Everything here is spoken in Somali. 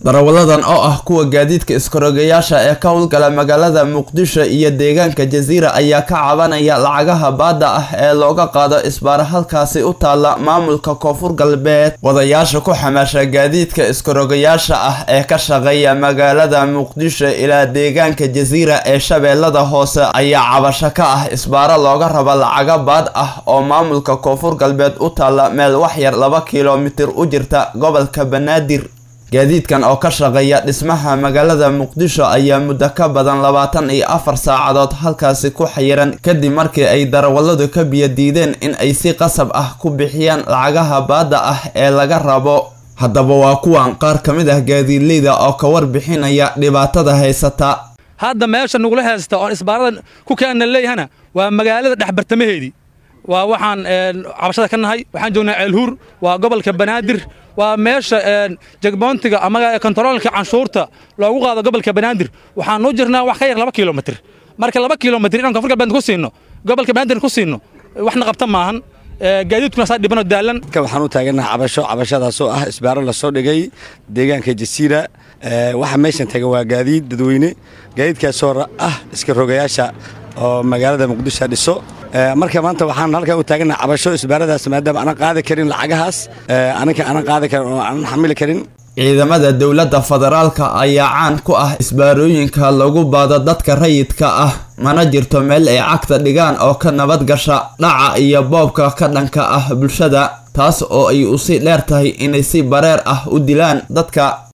darawaladan oo ah kuwa gaadiidka iskarogayaasha ee ka howlgala magaalada Muqdisho iyo deegaanka Jasiira ayaa ka cabanaya lacagaha baada ah ee looga qaado isbaar halkaasi u taala maamulka Koonfur Galbeed. Wadayaasha ku xamaasha gaadiidka iskarogayaasha ah ee ka shaqeeya magaalada Muqdisho ilaa deegaanka Jasiira ee Shabeellada Hoose ayaa cabasho ka ah isbaar looga rabo lacaga baad ah oo maamulka Koonfur Galbeed u taala meel wax yar 2 kiiloomitir u jirta gobolka Banaadir. gaadiidkan oo ka shaqeeya dhismaha magaalada Muqdisho ayaa muddo ka badan 24 saacadood halkaasi ku xayiran kadib markii ay darawaladu ka biyo diideen in ay si qasab ah ku bixiyaan lacagaha baada ah ee laga rabo. haddaba waa kuwan qaar ka mid ah gaadiidleyda oo ka warbixinaya dhibaatada haysata. hadda meesha nugula haysta oo isbaarada ku keenna leeyahana waa magaalada dhaxbartamaheedii waa waxaan cabashada ka nahay waxaan joognaa Ceelhuur waa gobolka Banaadir waa meesha jagboontiga ama kontaroolka canshuurta loogu qaado gobolka Banaadir waxaan u jirnaa wax ka yar 2 kiiloomitir marka 2 kiiloomitir inaan Koonfur Galbeed ku siino gobolka Banaadir ku siino waxna qabta maahan gaadiidkuna saa dhibano daalan waxaan u taaganahay cabashadaas oo ah isbaaro la soo dhigay deegaanka Jasiira waxa meeshan taga waa gaadiid dadweyne gaadiidkaas oo ah iska rogayaasha oo magaalada Muqdisho dhiso marka maanta waxaan halka u taaganahay cabasho isbaaradaas maadaama aan qaadi karin lacagahaas aan qaadi karin oo aan xamili karin. ciidamada dawladda federaalka ayaa caan ku ah isbaarooyinka lagu baado dadka rayidka ah mana jirto meel ay cagta dhigaan oo ka nabad gasha dhaca iyo boobka ka dhanka ah bulshada taas oo ay u sii dheer tahay inay si bareer ah u dilaan dadka.